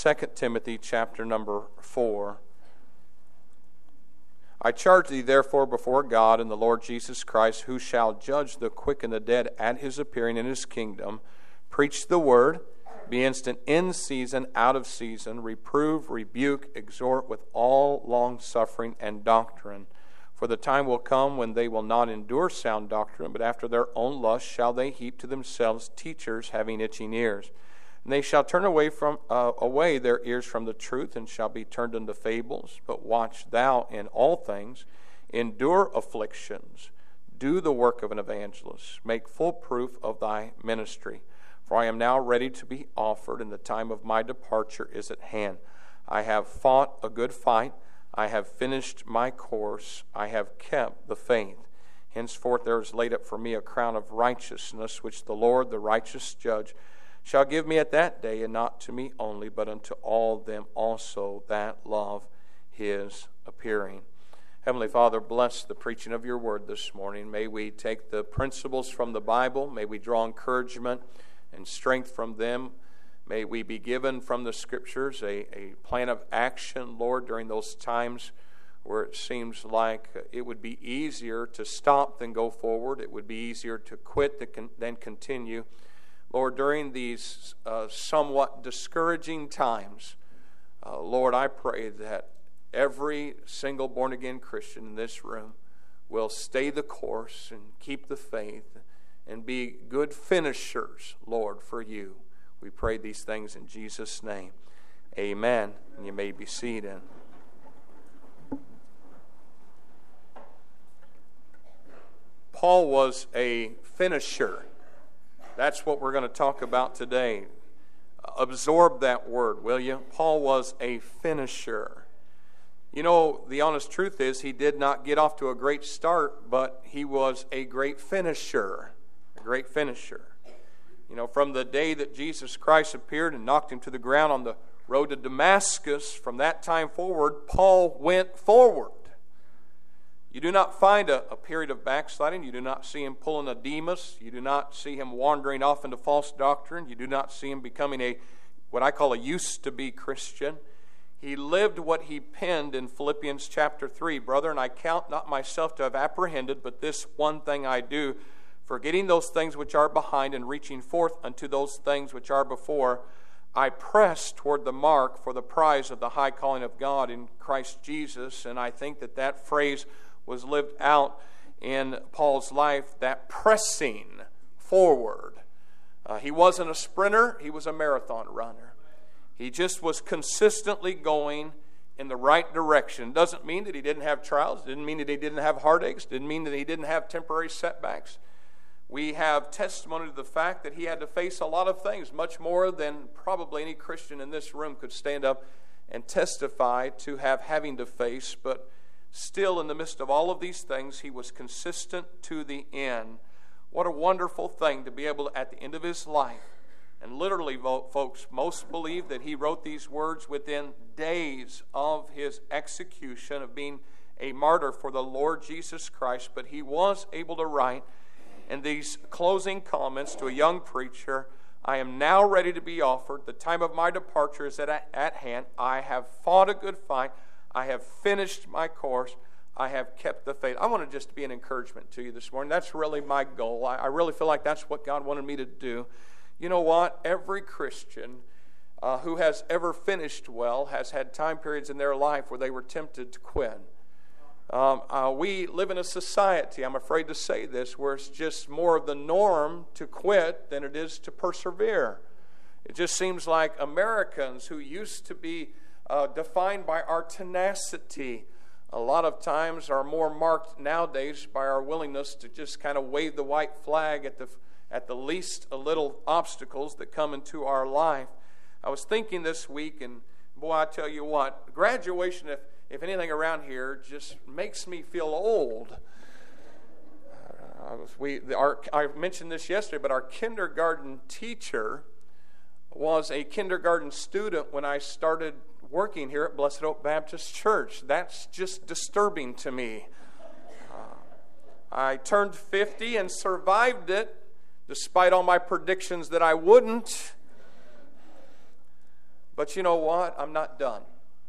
2 Timothy chapter number 4. I charge thee therefore before God and the Lord Jesus Christ, who shall judge the quick and the dead at his appearing in his kingdom, preach the word, be instant in season, out of season, reprove, rebuke, exhort with all longsuffering and doctrine. For the time will come when they will not endure sound doctrine, but after their own lust shall they heap to themselves teachers having itching ears. And they shall turn away their ears from the truth, and shall be turned into fables. But watch thou in all things, endure afflictions, do the work of an evangelist, make full proof of thy ministry. For I am now ready to be offered, and the time of my departure is at hand. I have fought a good fight, I have finished my course, I have kept the faith. Henceforth there is laid up for me a crown of righteousness, which the Lord, the righteous judge, shall give me at that day, and not to me only, but unto all them also that love his appearing. Heavenly Father, bless the preaching of your word this morning. May we take the principles from the Bible. May we draw encouragement and strength from them. May we be given from the Scriptures a plan of action, Lord, during those times where it seems like it would be easier to stop than go forward. It would be easier to quit than continue. Lord, during these somewhat discouraging times, Lord, I pray that every single born-again Christian in this room will stay the course and keep the faith and be good finishers, Lord, for you. We pray these things in Jesus' name. Amen. And you may be seated. Paul was a finisher. That's what we're going to talk about today. Absorb that word, will you? Paul was a finisher. You know, the honest truth is he did not get off to a great start, but he was a great finisher. A great finisher. You know, from the day that Jesus Christ appeared and knocked him to the ground on the road to Damascus, from that time forward, Paul went forward. You do not find a period of backsliding. You do not see him pulling a Demas. You do not see him wandering off into false doctrine. You do not see him becoming what I call a used-to-be Christian. He lived what he penned in Philippians chapter 3. Brethren, I count not myself to have apprehended, but this one thing I do, forgetting those things which are behind and reaching forth unto those things which are before, I press toward the mark for the prize of the high calling of God in Christ Jesus. And I think that phrase was lived out in Paul's life, that pressing forward. He wasn't a sprinter, he was a marathon runner. He just was consistently going in the right direction. Doesn't mean that he didn't have trials, didn't mean that he didn't have heartaches, didn't mean that he didn't have temporary setbacks. We have testimony to the fact that he had to face a lot of things, much more than probably any Christian in this room could stand up and testify to having to face. But still, in the midst of all of these things, he was consistent to the end. What a wonderful thing to be able to, at the end of his life, and literally, folks, most believe that he wrote these words within days of his execution, of being a martyr for the Lord Jesus Christ, but he was able to write in these closing comments to a young preacher, I am now ready to be offered. The time of my departure is at hand. I have fought a good fight. I have finished my course. I have kept the faith. I want to just be an encouragement to you this morning. That's really my goal. I really feel like that's what God wanted me to do. You know what? Every Christian who has ever finished well has had time periods in their life where they were tempted to quit. We live in a society, I'm afraid to say this, where it's just more of the norm to quit than it is to persevere. It just seems like Americans who used to be defined by our tenacity, a lot of times are more marked nowadays by our willingness to just kind of wave the white flag at the least a little obstacles that come into our life. I was thinking this week, and boy, I tell you what, graduation, if anything around here, just makes me feel old. I mentioned this yesterday, but our kindergarten teacher was a kindergarten student when I started working here at Blessed Hope Baptist Church. That's just disturbing to me. I turned 50 and survived it, despite all my predictions that I wouldn't. But you know what? I'm not done.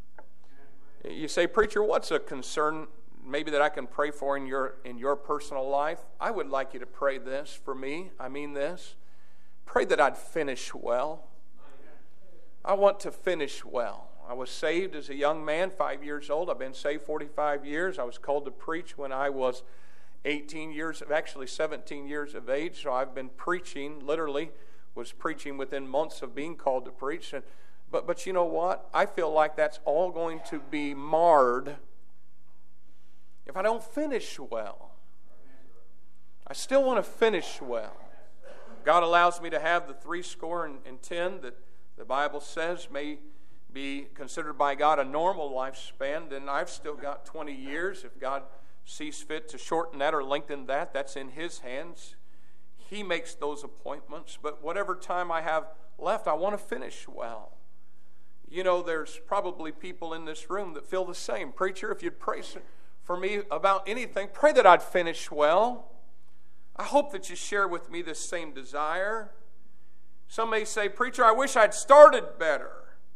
You say, preacher, what's a concern maybe that I can pray for in your personal life? I would like you to pray this for me. I mean this. Pray that I'd finish well. I want to finish well. I was saved as a young man, 5 years old. I've been saved 45 years. I was called to preach when I was 17 years of age. So I've been preaching, literally was preaching within months of being called to preach. But you know what? I feel like that's all going to be marred if I don't finish well. I still want to finish well. God allows me to have the 70 that the Bible says may be considered by God a normal lifespan. Then I've still got 20 years. If God sees fit to shorten that or lengthen that, that's in His hands. He makes those appointments. But whatever time I have left, I want to finish well. You know, there's probably people in this room that feel the same. Preacher, if you'd pray for me about anything, pray that I'd finish well. I hope that you share with me this same desire. Some may say, preacher, I wish I'd started better.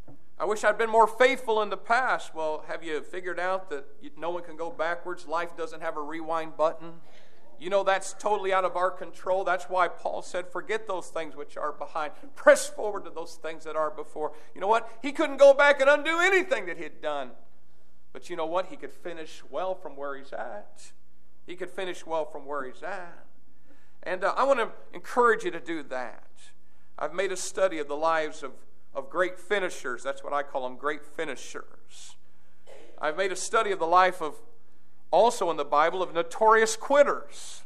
I wish I'd been more faithful in the past. Well, have you figured out that no one can go backwards? Life doesn't have a rewind button. You know, that's totally out of our control. That's why Paul said, forget those things which are behind. Press forward to those things that are before. You know what? He couldn't go back and undo anything that he'd done. But you know what? He could finish well from where he's at. He could finish well from where he's at. And I want to encourage you to do that. I've made a study of the lives of great finishers. That's what I call them, great finishers. I've made a study of the life of, also in the Bible, of notorious quitters.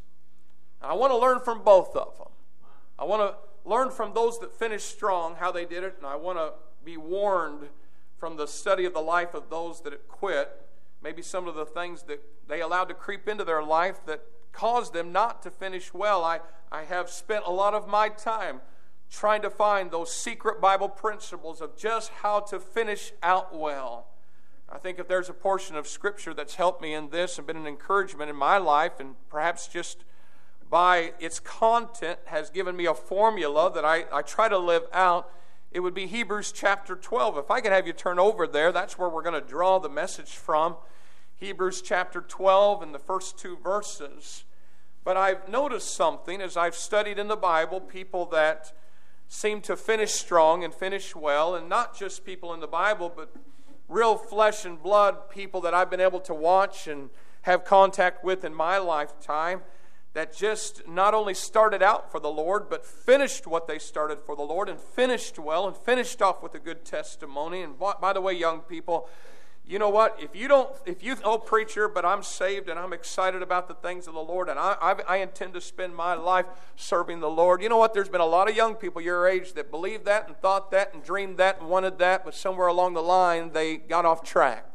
I want to learn from both of them. I want to learn from those that finished strong, how they did it, and I want to be warned from the study of the life of those that quit, maybe some of the things that they allowed to creep into their life that caused them not to finish well. I have spent a lot of my time trying to find those secret Bible principles of just how to finish out well. I think if there's a portion of Scripture that's helped me in this and been an encouragement in my life, and perhaps just by its content has given me a formula that I try to live out, it would be Hebrews chapter 12. If I could have you turn over there, that's where we're going to draw the message from. Hebrews chapter 12 and the first 2 verses. But I've noticed something as I've studied in the Bible, people that seem to finish strong and finish well, and not just people in the Bible, but real flesh and blood people that I've been able to watch and have contact with in my lifetime, that just not only started out for the Lord, but finished what they started for the Lord, and finished well, and finished off with a good testimony. And by the way, young people, you know what? If you preacher, but I'm saved and I'm excited about the things of the Lord, and I intend to spend my life serving the Lord. You know what? There's been a lot of young people your age that believed that and thought that and dreamed that and wanted that, but somewhere along the line they got off track.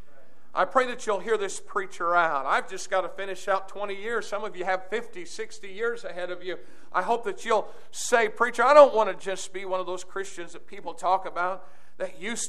I pray that you'll hear this preacher out. I've just got to finish out 20 years. Some of you have 50, 60 years ahead of you. I hope that you'll say, preacher, I don't want to just be one of those Christians that people talk about that used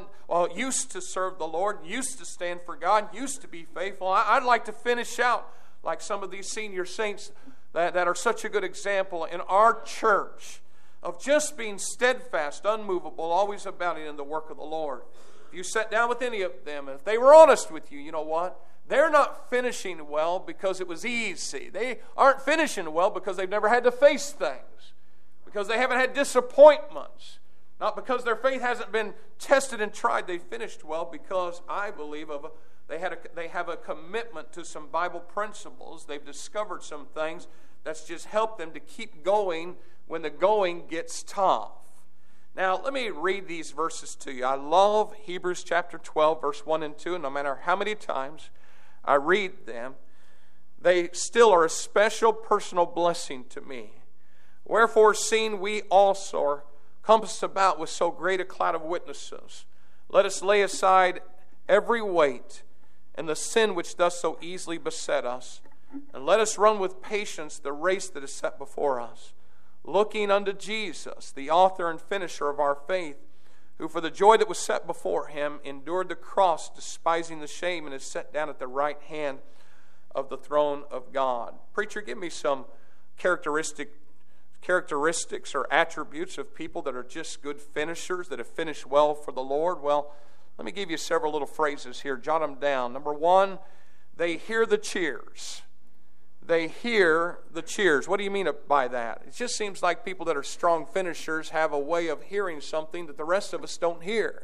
to serve the Lord, used to stand for God, used to be faithful. I'd like to finish out like some of these senior saints that are such a good example in our church of just being steadfast, unmovable, always abounding in the work of the Lord. If you sat down with any of them, and if they were honest with you, you know what? They're not finishing well because it was easy. They aren't finishing well because they've never had to face things, because they haven't had disappointments. Not because their faith hasn't been tested and tried. They finished well because I believe they have a commitment to some Bible principles. They've discovered some things that's just helped them to keep going when the going gets tough. Now, let me read these verses to you. I love Hebrews chapter 12, verse 1 and 2, and no matter how many times I read them, they still are a special personal blessing to me. Wherefore, seeing we also are compassed about with so great a cloud of witnesses, let us lay aside every weight and the sin which doth so easily beset us, and let us run with patience the race that is set before us, looking unto Jesus, the author and finisher of our faith, who for the joy that was set before him endured the cross, despising the shame, and is set down at the right hand of the throne of God. Preacher, give me some characteristics characteristics or attributes of people that are just good finishers, that have finished well for the Lord? Well, let me give you several little phrases here. Jot them down. Number one, they hear the cheers. They hear the cheers. What do you mean by that? It just seems like people that are strong finishers have a way of hearing something that the rest of us don't hear.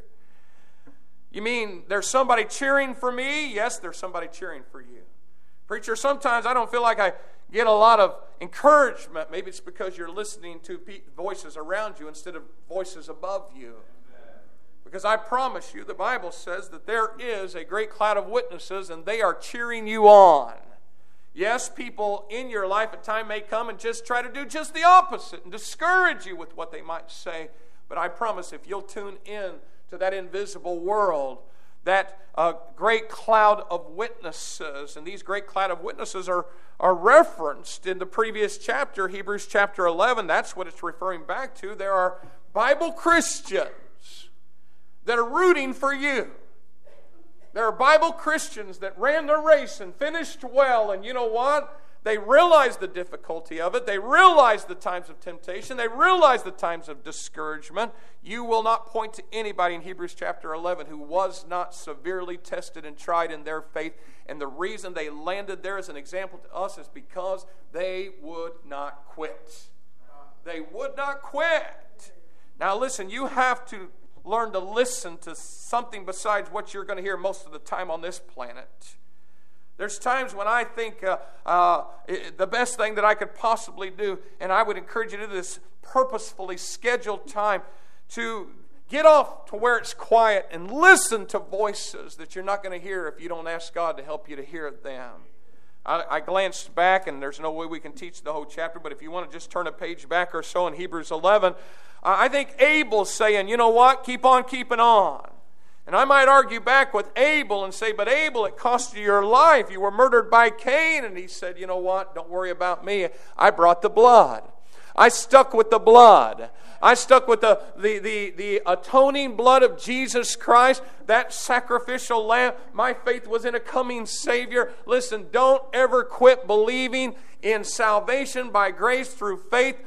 You mean there's somebody cheering for me? Yes, there's somebody cheering for you. Preacher, sometimes I don't feel like I get a lot of encouragement. Maybe it's because you're listening to voices around you instead of voices above you. Because I promise you, the Bible says that there is a great cloud of witnesses and they are cheering you on. Yes, people in your life at times may come and just try to do just the opposite and discourage you with what they might say. But I promise if you'll tune in to that invisible world, that great cloud of witnesses, and these great cloud of witnesses are referenced in the previous chapter, Hebrews chapter 11. That's what it's referring back to. There are Bible Christians that are rooting for you. There are Bible Christians that ran the race and finished well, and you know what? They realized the difficulty of it. They realized the times of temptation. They realized the times of discouragement. You will not point to anybody in Hebrews chapter 11 who was not severely tested and tried in their faith. And the reason they landed there as an example to us is because they would not quit. They would not quit. Now listen, you have to learn to listen to something besides what you're going to hear most of the time on this planet. There's times when I think the best thing that I could possibly do, and I would encourage you to do this purposefully scheduled time to get off to where it's quiet and listen to voices that you're not going to hear if you don't ask God to help you to hear them. I glanced back, and there's no way we can teach the whole chapter, but if you want to just turn a page back or so in Hebrews 11, I think Abel's saying, you know what, keep on keeping on. And I might argue back with Abel and say, but Abel, it cost you your life. You were murdered by Cain. And he said, you know what, don't worry about me. I brought the blood. I stuck with the blood. I stuck with the atoning blood of Jesus Christ, that sacrificial lamb. My faith was in a coming Savior. Listen, don't ever quit believing in salvation by grace through faith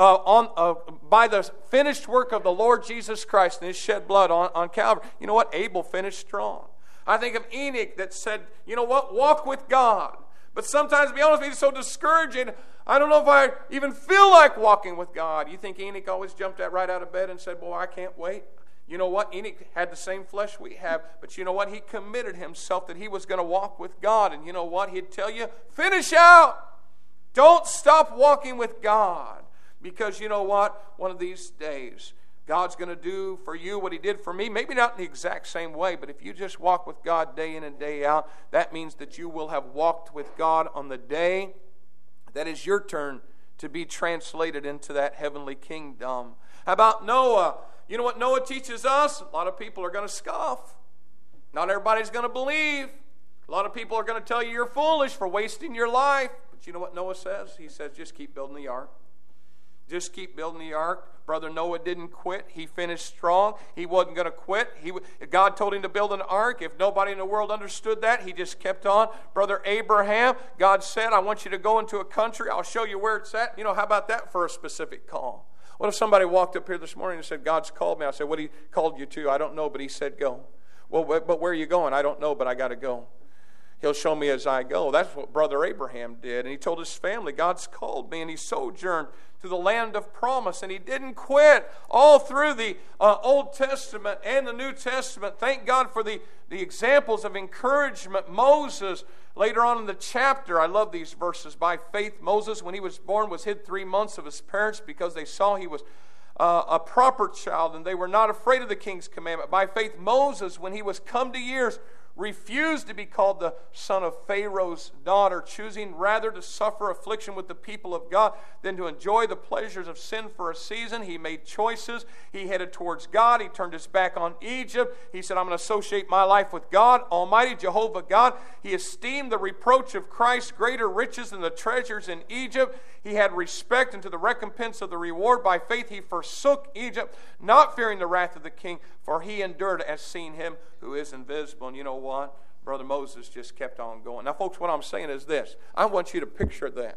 by the finished work of the Lord Jesus Christ and His shed blood on Calvary. You know what? Abel finished strong. I think of Enoch that said, you know what? Walk with God. But sometimes, to be honest with you, it's so discouraging. I don't know if I even feel like walking with God. You think Enoch always jumped right out of bed and said, boy, I can't wait? You know what? Enoch had the same flesh we have. But you know what? He committed himself that he was going to walk with God. And you know what? He'd tell you, finish out. Don't stop walking with God. Because you know what? One of these days, God's going to do for you what He did for me. Maybe not in the exact same way, but if you just walk with God day in and day out, that means that you will have walked with God on the day that is your turn to be translated into that heavenly kingdom. How about Noah? You know what Noah teaches us? A lot of people are going to scoff. Not everybody's going to believe. A lot of people are going to tell you you're foolish for wasting your life. But you know what Noah says? He says, just keep building the ark. Just keep building the ark. Brother Noah didn't quit. He finished strong. He wasn't going to quit. God told him to build an ark. If nobody in the world understood that, he just kept on. Brother Abraham, God said, I want you to go into a country. I'll show you where it's at. You know, how about that for a specific call? What if somebody walked up here this morning and said, God's called me? I said, what He called you to? I don't know, but He said go. Well, but where are you going? I don't know, but I got to go. He'll show me as I go. That's what Brother Abraham did. And he told his family, God's called me. And he sojourned to the land of promise. And he didn't quit all through the Old Testament and the New Testament. Thank God for the examples of encouragement. Moses, later on in the chapter, I love these verses. By faith, Moses, when he was born, was hid 3 months of his parents because they saw he was a proper child. And they were not afraid of the king's commandment. By faith, Moses, when he was come to years, refused to be called the son of Pharaoh's daughter, choosing rather to suffer affliction with the people of God than to enjoy the pleasures of sin for a season. He made choices. He headed towards God. He turned his back on Egypt. He said, I'm going to associate my life with God, Almighty Jehovah God. He esteemed the reproach of Christ greater riches than the treasures in Egypt. He had respect unto the recompense of the reward. By faith he forsook Egypt, not fearing the wrath of the king, for he endured as seeing Him who is invisible. And you know what? Brother Moses just kept on going. Now, folks, what I'm saying is this. I want you to picture this.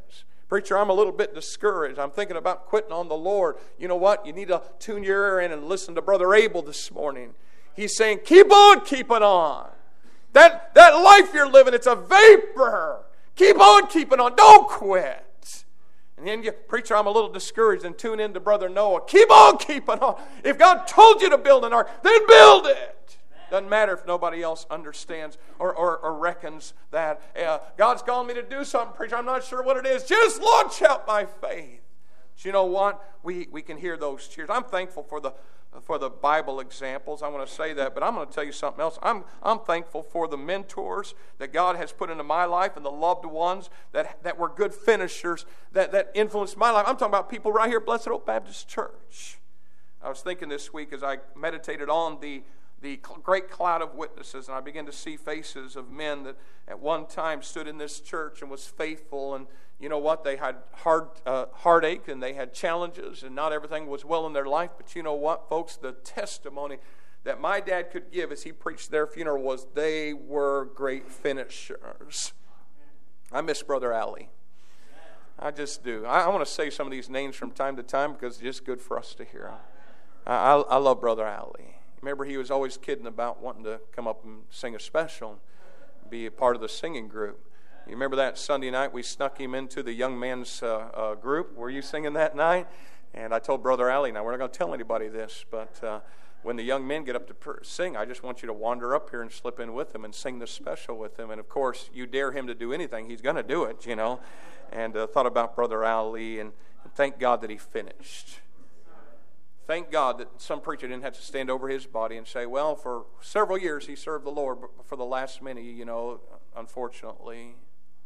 Preacher, I'm a little bit discouraged. I'm thinking about quitting on the Lord. You know what? You need to tune your ear in and listen to Brother Abel this morning. He's saying, keep on keeping on. That life you're living, it's a vapor. Keep on keeping on. Don't quit. And then, preacher, I'm a little discouraged, and tune in to Brother Noah. Keep on keeping on. If God told you to build an ark, then build it. Doesn't matter if nobody else understands or reckons that. God's calling me to do something, preacher. I'm not sure what it is. Just launch out by faith. But you know what? We can hear those cheers. I'm thankful for the Bible examples. I want to say that, but I'm going to tell you something else. I'm thankful for the mentors that God has put into my life and the loved ones that were good finishers that influenced my life. I'm talking about people right here at Blessed Hope Baptist Church. I was thinking this week as I meditated on the great cloud of witnesses, and I began to see faces of men that at one time stood in this church and was faithful, and you know what? They had heartache, and they had challenges, and not everything was well in their life. But you know what, folks? The testimony that my dad could give as he preached their funeral was they were great finishers. I miss Brother Alley. I just do. I want to say some of these names from time to time because it's just good for us to hear. I love Brother Alley. Remember, he was always kidding about wanting to come up and sing a special, be a part of the singing group. You remember that Sunday night we snuck him into the young man's group? Were you singing that night? And I told Brother Alley, now we're not going to tell anybody this, but when the young men get up to sing, I just want you to wander up here and slip in with them and sing the special with them. And of course, you dare him to do anything, he's going to do it, you know. And thought about Brother Alley, and thank God that he finished. Thank God that some preacher didn't have to stand over his body and say, well, for several years he served the Lord, but for the last many, you know, unfortunately.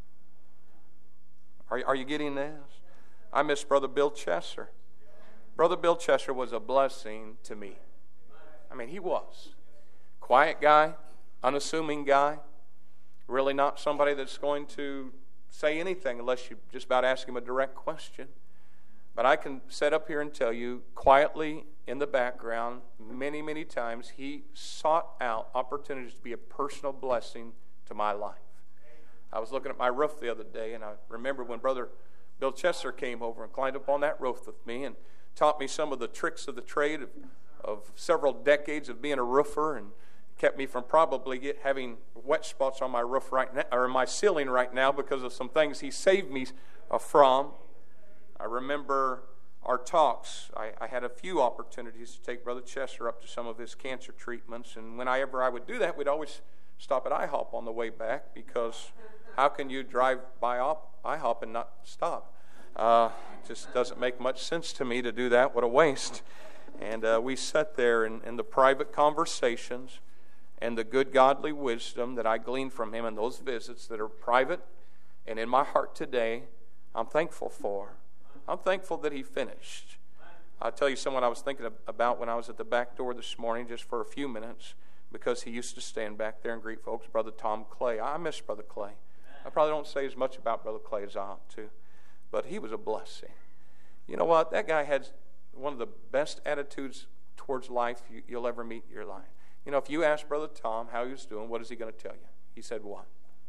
Are you getting this? I miss Brother Bill Chesser. Brother Bill Chesser was a blessing to me. I mean, he was. Quiet guy, unassuming guy, really not somebody that's going to say anything unless you just about ask him a direct question. But I can sit up here and tell you, quietly in the background, many, many times, he sought out opportunities to be a personal blessing to my life. I was looking at my roof the other day, and I remember when Brother Bill Chesser came over and climbed up on that roof with me and taught me some of the tricks of the trade of several decades of being a roofer, and kept me from probably having wet spots on my roof right now, or my ceiling right now, because of some things he saved me from. I remember our talks. I had a few opportunities to take Brother Chesser up to some of his cancer treatments, and whenever I would do that, we'd always stop at IHOP on the way back, because how can you drive by IHOP and not stop? It just doesn't make much sense to me to do that. What a waste. And we sat there in the private conversations and the good godly wisdom that I gleaned from him in those visits that are private and in my heart today, I'm thankful for. I'm thankful that he finished. I'll tell you someone I was thinking about when I was at the back door this morning just for a few minutes, because he used to stand back there and greet folks, Brother Tom Clay. I miss Brother Clay. I probably don't say as much about Brother Clay as I ought to, but he was a blessing. You know what? That guy had one of the best attitudes towards life you'll ever meet in your life. You know, if you ask Brother Tom how he was doing, what is he going to tell you? He said what?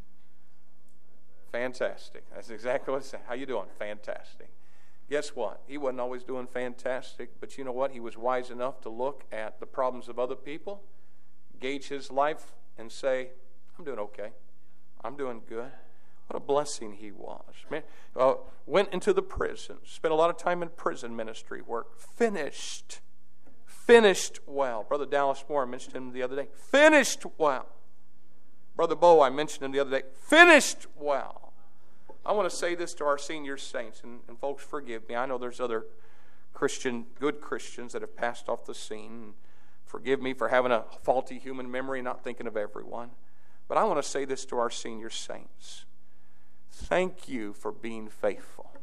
Fantastic. That's exactly what he said. How you doing? Fantastic. Guess what? He wasn't always doing fantastic, but you know what? He was wise enough to look at the problems of other people, gauge his life, and say, I'm doing okay. I'm doing good. What a blessing he was. Man, went into the prison, spent a lot of time in prison ministry work, finished well. Brother Dallas Moore, I mentioned him the other day, finished well. Brother Bo, I mentioned him the other day, finished well. I want to say this to our senior saints, and folks, forgive me. I know there's other good Christians that have passed off the scene. Forgive me for having a faulty human memory, not thinking of everyone. But I want to say this to our senior saints. Thank you for being faithful.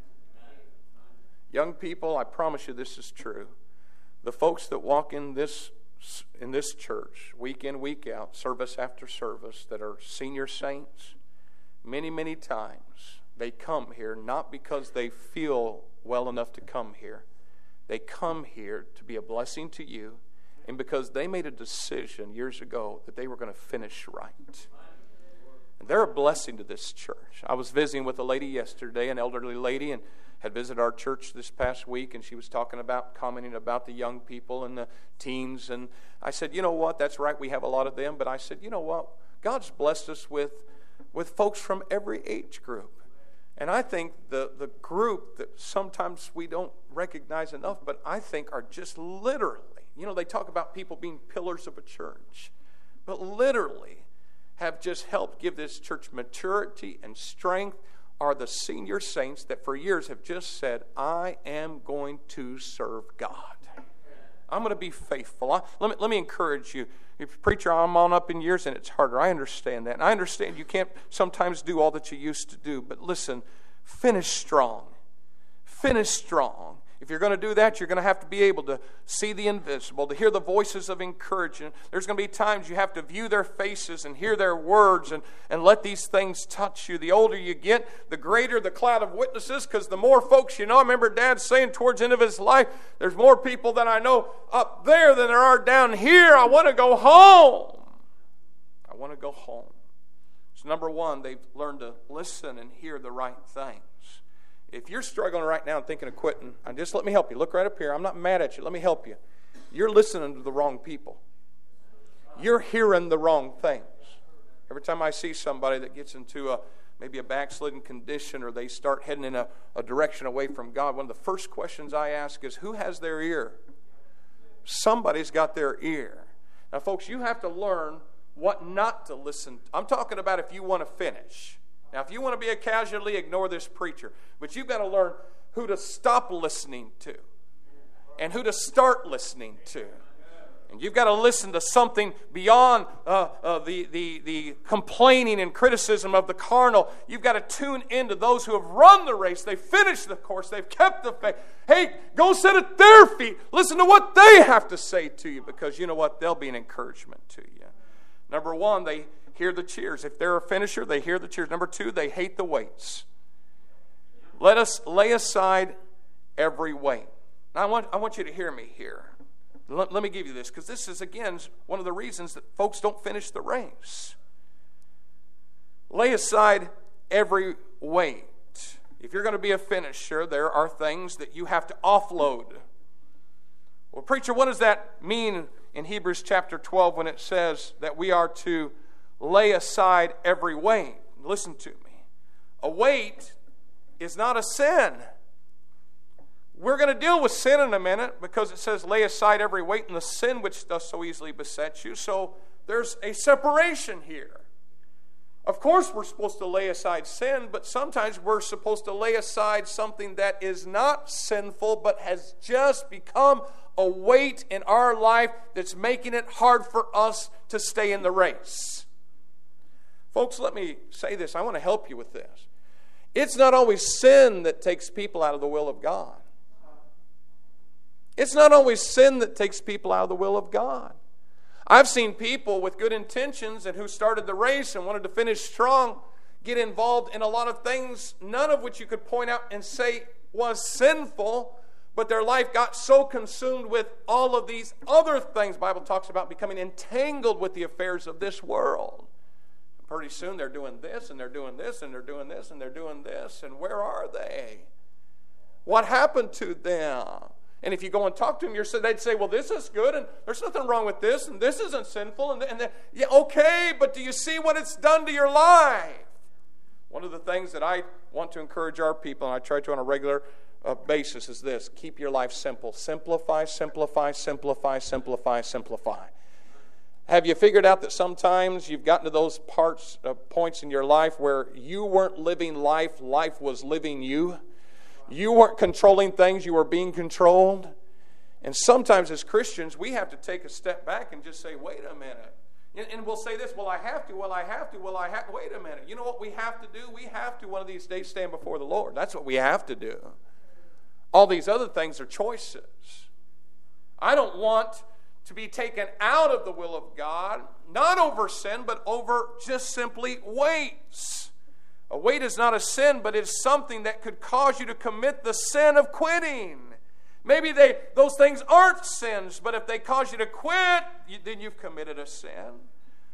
Young people, I promise you this is true. The folks that walk in this church, week in, week out, service after service, that are senior saints, many, many times they come here not because they feel well enough to come here. They come here to be a blessing to you, and because they made a decision years ago that they were going to finish right. And they're a blessing to this church. I was visiting with a lady yesterday, an elderly lady, and had visited our church this past week, and she was commenting about the young people and the teens. And I said, you know what, that's right, we have a lot of them. But I said, you know what, God's blessed us with folks from every age group. And I think the group that sometimes we don't recognize enough, but I think are just literally, they talk about people being pillars of a church, but literally have just helped give this church maturity and strength, are the senior saints that for years have just said, I am going to serve God. I'm going to be faithful. Let me encourage you. If you're a preacher, I'm on up in years and it's harder. I understand that. And I understand you can't sometimes do all that you used to do. But listen, finish strong. Finish strong. If you're going to do that, you're going to have to be able to see the invisible, to hear the voices of encouragement. There's going to be times you have to view their faces and hear their words and let these things touch you. The older you get, the greater the cloud of witnesses, because the more folks you know. I remember Dad saying towards the end of his life, there's more people that I know up there than there are down here. I want to go home. I want to go home. So number one, they've learned to listen and hear the right things. If you're struggling right now and thinking of quitting, just let me help you. Look right up here. I'm not mad at you. Let me help you. You're listening to the wrong people. You're hearing the wrong things. Every time I see somebody that gets into maybe a backslidden condition, or they start heading in a direction away from God, one of the first questions I ask is, who has their ear? Somebody's got their ear. Now, folks, you have to learn what not to listen to. I'm talking about if you want to finish. Now, if you want to be a casualty, ignore this preacher. But you've got to learn who to stop listening to and who to start listening to. And you've got to listen to something beyond the complaining and criticism of the carnal. You've got to tune into those who have run the race. They've finished the course. They've kept the faith. Hey, go sit at their feet. Listen to what they have to say to you, because you know what? They'll be an encouragement to you. Number one, they hear the cheers. If they're a finisher, they hear the cheers. Number two, they hate the weights. Let us lay aside every weight. Now, I want you to hear me here. Let me give you this, because this is, again, one of the reasons that folks don't finish the race. Lay aside every weight. If you're going to be a finisher, there are things that you have to offload. Well, preacher, what does that mean in Hebrews chapter 12 when it says that we are to lay aside every weight? Listen to me. A weight is not a sin. We're going to deal with sin in a minute, because it says lay aside every weight and the sin which does so easily beset you. So there's a separation here. Of course we're supposed to lay aside sin, but sometimes we're supposed to lay aside something that is not sinful but has just become a weight in our life that's making it hard for us to stay in the race. Folks, let me say this. I want to help you with this. It's not always sin that takes people out of the will of God. It's not always sin that takes people out of the will of God. I've seen people with good intentions and who started the race and wanted to finish strong get involved in a lot of things, none of which you could point out and say was sinful, but their life got so consumed with all of these other things. The Bible talks about becoming entangled with the affairs of this world. Pretty soon they're doing this, and they're doing this, and they're doing this, and they're doing this. And where are they? What happened to them? And if you go and talk to them, they'd say, well, this is good, and there's nothing wrong with this, and this isn't sinful. Yeah, okay, but do you see what it's done to your life? One of the things that I want to encourage our people, and I try to on a regular basis, is this. Keep your life simple. Simplify, simplify, simplify, simplify, simplify. Have you figured out that sometimes you've gotten to those points in your life where you weren't living life, life was living you? You weren't controlling things, you were being controlled. And sometimes as Christians, we have to take a step back and just say, wait a minute. And we'll say this, well, I have to. Wait a minute. You know what we have to do? We have to one of these days stand before the Lord. That's what we have to do. All these other things are choices. I don't want to be taken out of the will of God, not over sin, but over just simply weights. A weight is not a sin, but it's something that could cause you to commit the sin of quitting. Maybe those things aren't sins, but if they cause you to quit, then you've committed a sin.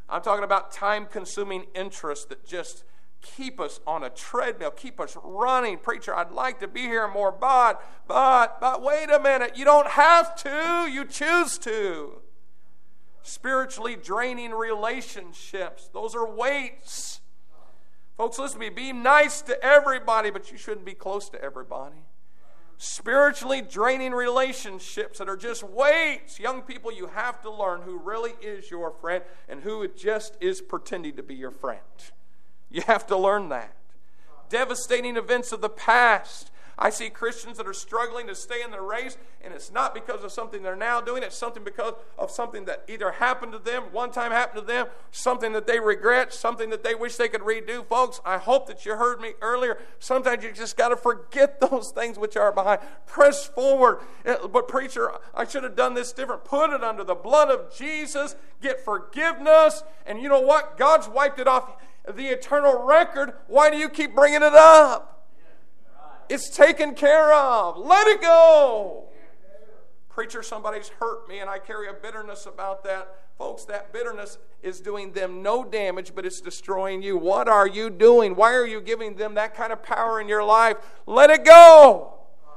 I'm talking about time-consuming interests that just keep us on a treadmill, keep us running. Preacher, I'd like to be here more, but wait a minute. You don't have to. You choose to. Spiritually draining relationships. Those are weights. Folks, listen to me. Be nice to everybody, but you shouldn't be close to everybody. Spiritually draining relationships that are just weights. Young people, you have to learn who really is your friend and who just is pretending to be your friend. You have to learn that. Devastating events of the past. I see Christians that are struggling to stay in the race, and it's not because of something they're now doing. It's something because of something that either happened to them, one time happened to them, something that they regret, something that they wish they could redo. Folks, I hope that you heard me earlier. Sometimes you just got to forget those things which are behind. Press forward. But preacher, I should have done this different. Put it under the blood of Jesus. Get forgiveness. And you know what? God's wiped it off the eternal record. Why do you keep bringing it up? It's taken care of. Let it go. Preacher, somebody's hurt me and I carry a bitterness about that. Folks, that bitterness is doing them no damage, but it's destroying you. What are you doing? Why are you giving them that kind of power in your life? Let it go.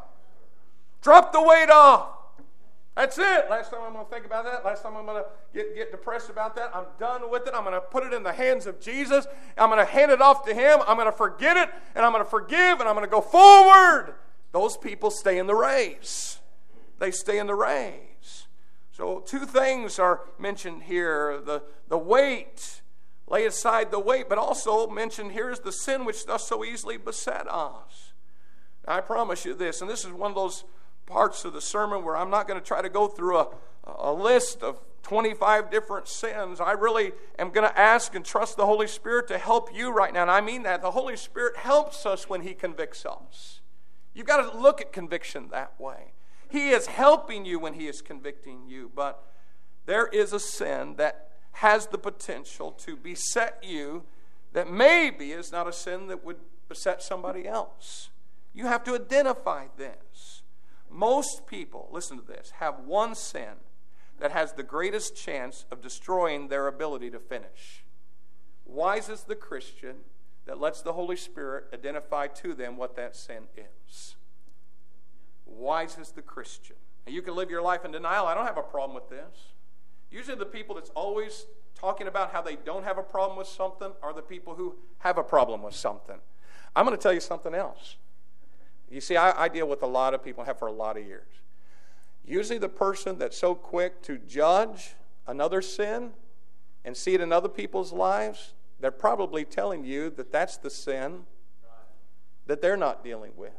Drop the weight off. That's it. Last time I'm going to think about that. Last time I'm going to get depressed about that. I'm done with it. I'm going to put it in the hands of Jesus. I'm going to hand it off to Him. I'm going to forget it, and I'm going to forgive, and I'm going to go forward. Those people stay in the race. They stay in the race. So 2 things are mentioned here. The weight. Lay aside the weight. But also mentioned here is the sin which does so easily beset us. Now, I promise you this, and this is one of those parts of the sermon where I'm not going to try to go through a list of 25 different sins. I really am going to ask and trust the Holy Spirit to help you right now. And I mean that. The Holy Spirit helps us when He convicts us. You've got to look at conviction that way. He is helping you when He is convicting you. But there is a sin that has the potential to beset you that maybe is not a sin that would beset somebody else. You have to identify this. Most people, listen to this, have one sin that has the greatest chance of destroying their ability to finish. Wise is the Christian that lets the Holy Spirit identify to them what that sin is. Wise is the Christian. And you can live your life in denial. I don't have a problem with this. Usually the people that's always talking about how they don't have a problem with something are the people who have a problem with something. I'm going to tell you something else. You see, I deal with a lot of people, have for a lot of years. Usually the person that's so quick to judge another sin and see it in other people's lives, they're probably telling you that that's the sin that they're not dealing with.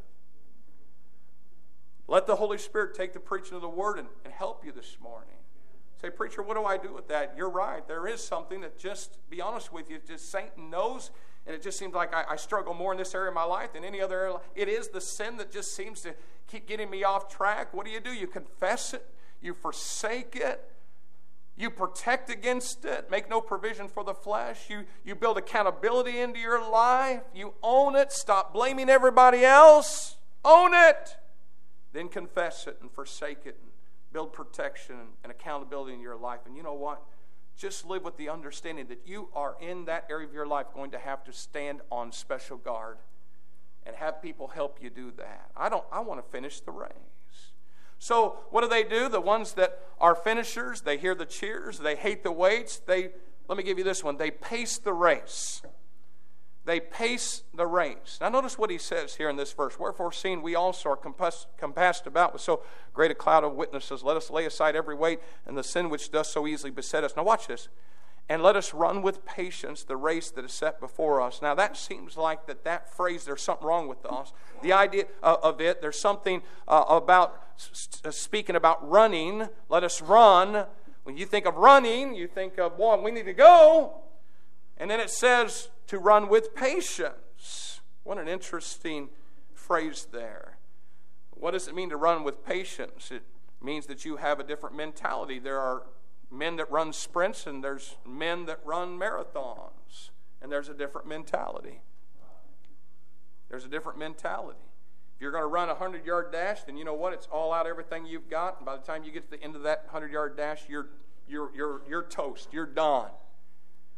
Let the Holy Spirit take the preaching of the Word and help you this morning. Say, preacher, what do I do with that? You're right. There is something that just, be honest with you, just Satan knows. And it just seems like I struggle more in this area of my life than any other area. It is the sin that just seems to keep getting me off track. What do? You confess it. You forsake it. You protect against it. Make no provision for the flesh. You build accountability into your life. You own it. Stop blaming everybody else. Own it. Then confess it and forsake it. And build protection and accountability in your life. And you know what? Just live with the understanding that you are in that area of your life going to have to stand on special guard and have people help you do that. I want to finish the race. So what do? The ones that are finishers, they hear the cheers, they hate the weights. Let me give you this one. They pace the race. They pace the race. Now notice what he says here in this verse. Wherefore, seeing we also are compassed about with so great a cloud of witnesses, let us lay aside every weight and the sin which does so easily beset us. Now watch this. And let us run with patience the race that is set before us. Now that seems like that phrase, there's something wrong with us. The idea of it, there's something about speaking about running. Let us run. When you think of running, you think of, well, we need to go. And then it says to run with patience. What an interesting phrase there. What does it mean to run with patience? It means that you have a different mentality. There are men that run sprints and there's men that run marathons. And there's a different mentality. There's a different mentality. If you're going to run a 100-yard dash, then you know what? It's all out, everything you've got. And by the time you get to the end of that 100-yard dash, you're toast. You're done.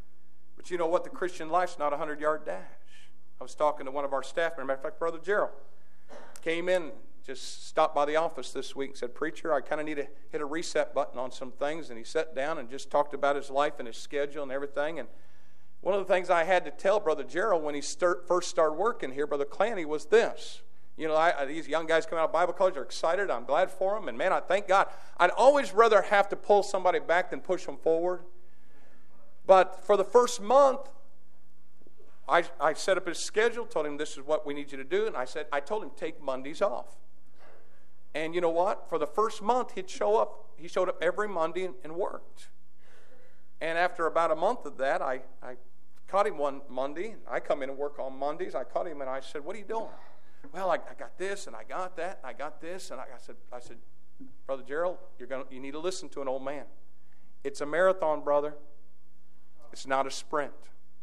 But you know what? The Christian life's not a 100-yard dash. I was talking to one of our staff members, matter of fact, Brother Gerald, came in, just stopped by the office this week and said, "Preacher, I kind of need to hit a reset button on some things." And he sat down and just talked about his life and his schedule and everything. And one of the things I had to tell Brother Gerald when he first started working here, Brother Clanny, was this. You know, these young guys coming out of Bible college are excited. I'm glad for them. And man, I thank God. I'd always rather have to pull somebody back than push them forward. But for the first month, I set up his schedule, told him this is what we need you to do. And I told him take Mondays off. And you know what? For the first month, he'd show up. He showed up every Monday and worked. And after about a month of that, I caught him one Monday. I come in and work on Mondays. I caught him and I said, "What are you doing?" "Well, I got this and I got that and I got this." And I said, "Brother Gerald, you need to listen to an old man. It's a marathon, brother. It's not a sprint.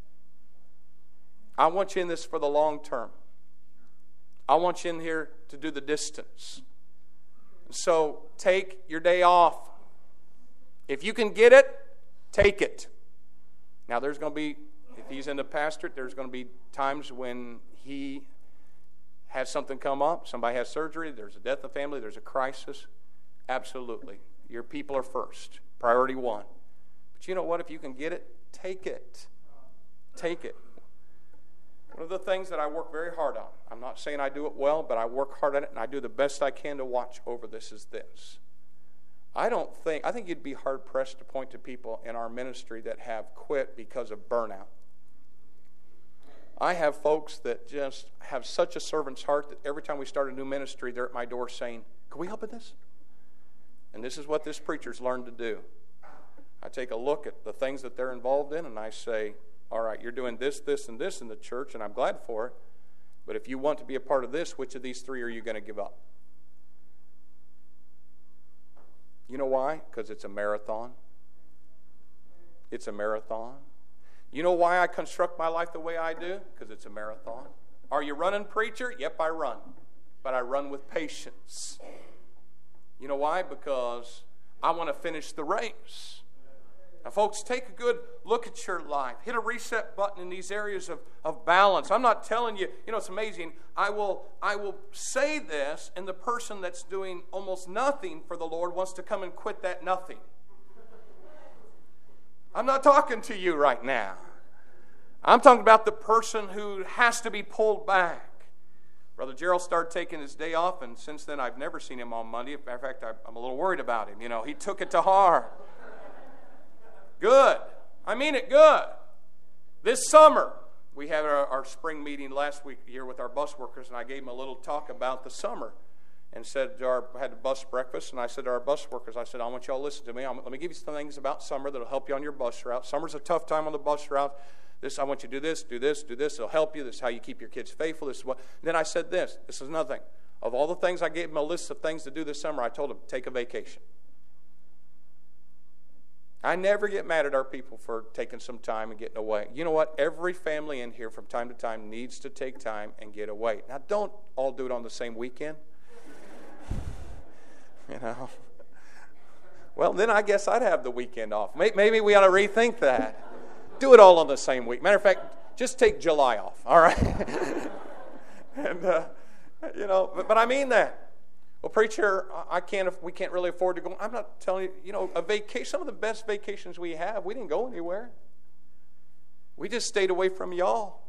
I want you in this for the long term. I want you in here to do the distance. So take your day off. If you can get it, take it." Now there's going to be, if he's in the pastorate, there's going to be times when he has something come up, somebody has surgery, there's a death in the family, there's a crisis. Absolutely. Your people are first. Priority one. But you know what? If you can get it, take it. Take it. One of the things that I work very hard on, I'm not saying I do it well, but I work hard at it and I do the best I can to watch over this, is this. I think you'd be hard-pressed to point to people in our ministry that have quit because of burnout. I have folks that just have such a servant's heart that every time we start a new ministry, they're at my door saying, "Can we help with this?" And this is what this preacher's learned to do. I take a look at the things that they're involved in and I say, "All right, you're doing this, this, and this in the church, and I'm glad for it. But if you want to be a part of this, which of these three are you going to give up?" You know why? Because it's a marathon. It's a marathon. You know why I construct my life the way I do? Because it's a marathon. Are you running, preacher? Yep, I run. But I run with patience. You know why? Because I want to finish the race. Now, folks, take a good look at your life. Hit a reset button in these areas of balance. I'm not telling you, it's amazing. I will say this, and the person that's doing almost nothing for the Lord wants to come and quit that nothing. I'm not talking to you right now. I'm talking about the person who has to be pulled back. Brother Gerald started taking his day off, and since then I've never seen him on Monday. As a matter of fact, I'm a little worried about him. He took it to heart. Good. I mean it good. This summer, we had our spring meeting last week here with our bus workers, and I gave them a little talk about the summer and had a bus breakfast, and I said to our bus workers, I want y'all to listen to me. Let me give you some things about summer that will help you on your bus route. Summer's a tough time on the bus route. I want you to do this, do this, do this. It'll help you. This is how you keep your kids faithful. This is what. And then I said this is another thing. Of all the things I gave them a list of things to do this summer, I told them, take a vacation. I never get mad at our people for taking some time and getting away. You know what? Every family in here from time to time needs to take time and get away. Now, don't all do it on the same weekend. Well, then I guess I'd have the weekend off. Maybe we ought to rethink that. Do it all on the same week. Matter of fact, just take July off, all right? And, but I mean that. Well, preacher, we can't really afford to go. I'm not telling you, a vacation, some of the best vacations we have, we didn't go anywhere. We just stayed away from y'all.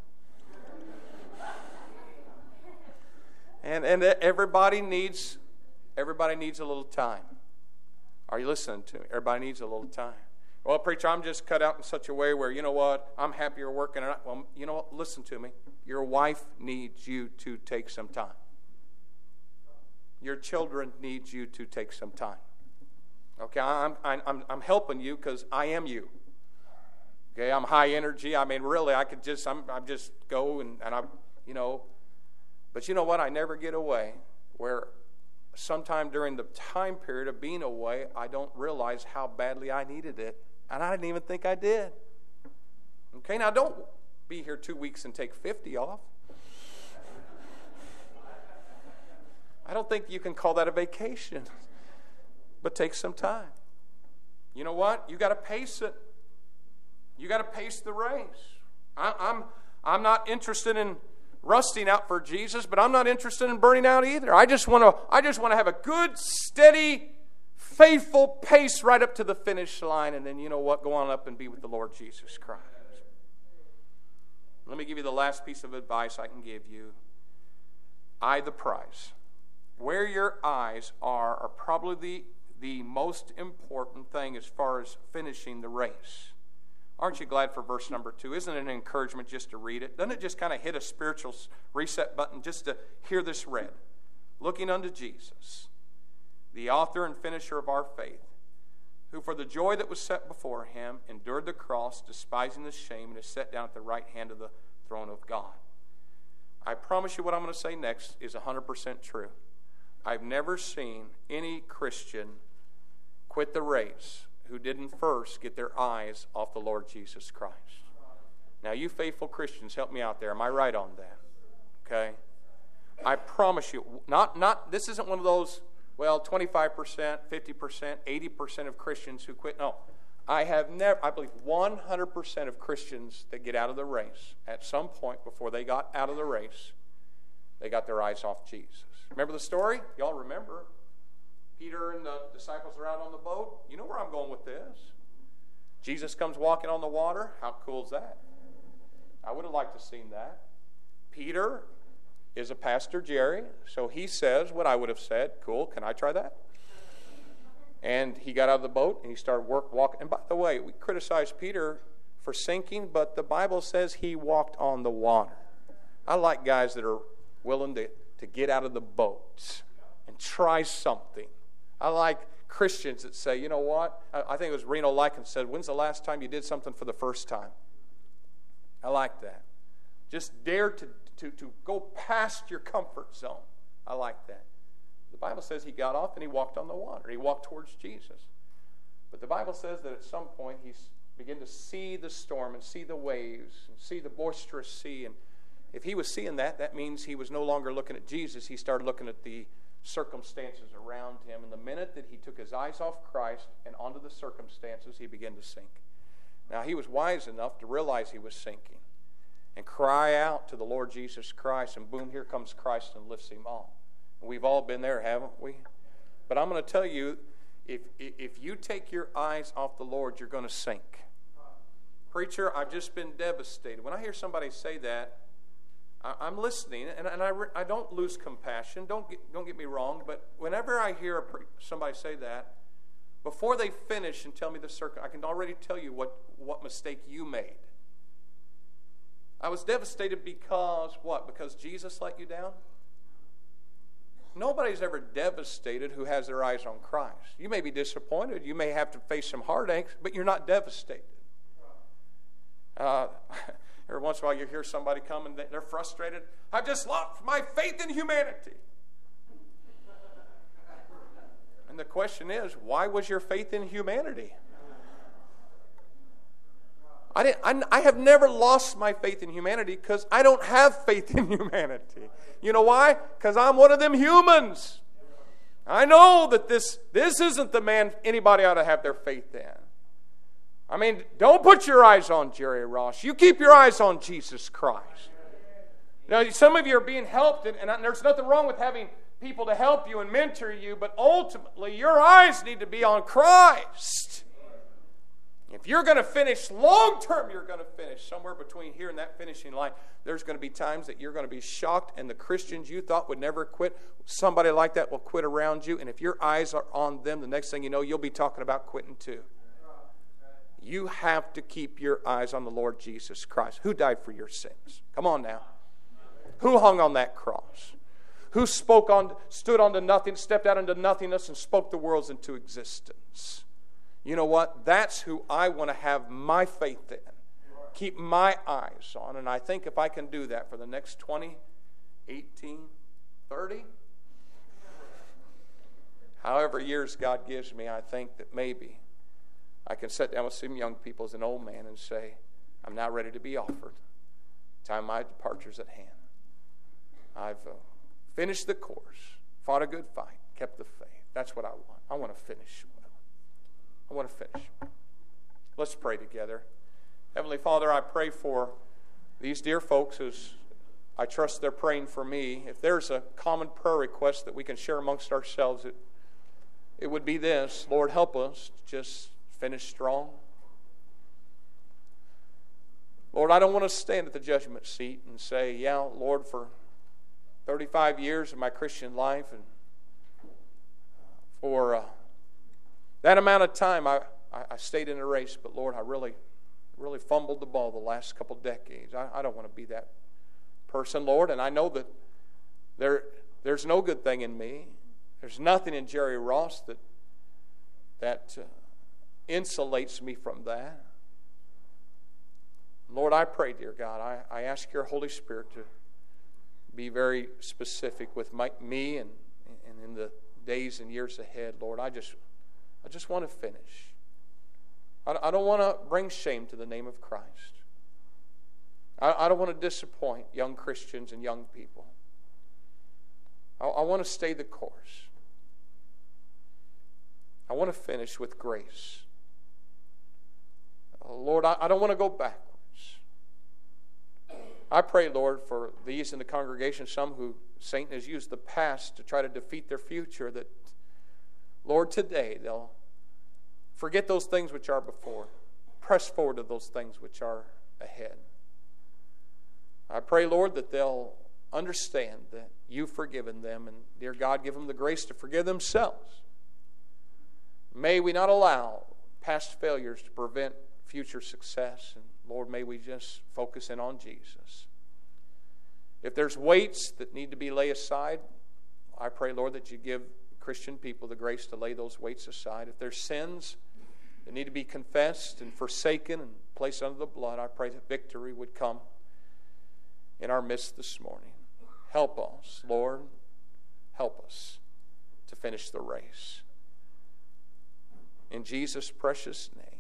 And everybody needs a little time. Are you listening to me? Everybody needs a little time. Well, preacher, I'm just cut out in such a way where, you know what, I'm happier working. Well, you know what, listen to me. Your wife needs you to take some time. Your children need you to take some time. Okay, I'm helping you because I am you. Okay, I'm high energy. I mean, really, I just go and I'm, But you know what? I never get away. Where sometime during the time period of being away, I don't realize how badly I needed it, and I didn't even think I did. Okay, now don't be here 2 weeks and take 50 off. I don't think you can call that a vacation, but take some time. You know what? You got to pace it. You got to pace the race. I'm not interested in rusting out for Jesus, but I'm not interested in burning out either. I just want to have a good, steady, faithful pace right up to the finish line, and then you know what? Go on up and be with the Lord Jesus Christ. Let me give you the last piece of advice I can give you. Eye the prize. Where your eyes are probably the most important thing as far as finishing the race. Aren't you glad for verse number 2? Isn't it an encouragement just to read it? Doesn't it just kind of hit a spiritual reset button just to hear this read? Looking unto Jesus, the author and finisher of our faith, who for the joy that was set before him endured the cross, despising the shame, and is set down at the right hand of the throne of God. I promise you what I'm going to say next is 100% true. I've never seen any Christian quit the race who didn't first get their eyes off the Lord Jesus Christ. Now, you faithful Christians, help me out there. Am I right on that? Okay? I promise you, this isn't one of those, 25%, 50%, 80% of Christians who quit. No. I believe 100% of Christians that get out of the race, at some point before they got out of the race, they got their eyes off Jesus. Remember the story? Y'all remember? Peter and the disciples are out on the boat. You know where I'm going with this. Jesus comes walking on the water. How cool is that? I would have liked to have seen that. Peter is a Pastor Jerry, so he says what I would have said. Cool, can I try that? And he got out of the boat and he started walking. And by the way, we criticize Peter for sinking, but the Bible says he walked on the water. I like guys that are willing to get out of the boat and try something. I like Christians that say, you know what? I think it was Reno Lycan said, when's the last time you did something for the first time? I like that. Just dare to go past your comfort zone. I like that. The Bible says he got off and he walked on the water. He walked towards Jesus. But the Bible says that at some point he began to see the storm and see the waves and see the boisterous sea. And if he was seeing that, that means he was no longer looking at Jesus. He started looking at the circumstances around him. And the minute that he took his eyes off Christ and onto the circumstances, he began to sink. Now, he was wise enough to realize he was sinking and cry out to the Lord Jesus Christ. And boom, here comes Christ and lifts him off. We've all been there, haven't we? But I'm going to tell you, if you take your eyes off the Lord, you're going to sink. Preacher, I've just been devastated. When I hear somebody say that, I'm listening, and I don't lose compassion. Don't get me wrong, but whenever I hear somebody say that, before they finish and tell me the circle, I can already tell you what mistake you made. I was devastated because what? Because Jesus let you down? Nobody's ever devastated who has their eyes on Christ. You may be disappointed. You may have to face some heartaches, but you're not devastated. Every once in a while you hear somebody come and they're frustrated. I've just lost my faith in humanity. And the question is, why was your faith in humanity? I have never lost my faith in humanity because I don't have faith in humanity. You know why? Because I'm one of them humans. I know that this isn't the man anybody ought to have their faith in. I mean, don't put your eyes on Jerry Ross. You keep your eyes on Jesus Christ. Now, some of you are being helped, and there's nothing wrong with having people to help you and mentor you, but ultimately your eyes need to be on Christ. If you're going to finish long term, you're going to finish somewhere between here and that finishing line. There's going to be times that you're going to be shocked, and the Christians you thought would never quit, somebody like that will quit around you, and if your eyes are on them, the next thing you know, you'll be talking about quitting too. You have to keep your eyes on the Lord Jesus Christ, who died for your sins. Come on now. Who hung on that cross? Who stood onto nothing, stepped out into nothingness, and spoke the worlds into existence? You know what? That's who I want to have my faith in. Keep my eyes on. And I think if I can do that for the next 20, 18, 30, however years God gives me, I think that maybe I can sit down with some young people as an old man and say, I'm now ready to be offered. Time of my departure's at hand. I've finished the course, fought a good fight, kept the faith. That's what I want. I want to finish well. I want to finish. Let's pray together. Heavenly Father, I pray for these dear folks as I trust they're praying for me. If there's a common prayer request that we can share amongst ourselves, it would be this: Lord, help us to just finish strong. Lord, I don't want to stand at the judgment seat and say, yeah, Lord, for 35 years of my Christian life and for that amount of time I stayed in a race, but Lord, I really fumbled the ball the last couple decades. I don't want to be that person, Lord, and I know that there's no good thing in me. There's nothing in Jerry Ross that insulates me from that. Lord, I pray, dear God, I ask your Holy Spirit to be very specific with me and in the days and years ahead. Lord, I just want to finish. I don't want to bring shame to the name of Christ. I don't want to disappoint young Christians and young people. I want to stay the course. I want to finish with grace. Lord, I don't want to go backwards. I pray, Lord, for these in the congregation, some who Satan has used the past to try to defeat their future, that, Lord, today they'll forget those things which are before. Press forward to those things which are ahead. I pray, Lord, that they'll understand that you've forgiven them, and, dear God, give them the grace to forgive themselves. May we not allow past failures to prevent future success, and Lord, may we just focus in on Jesus. If there's weights that need to be laid aside, I pray, Lord, that you give Christian people the grace to lay those weights aside. If there's sins that need to be confessed and forsaken and placed under the blood, I pray that victory would come in our midst this morning. Help us, Lord. Help us to finish the race. In Jesus' precious name.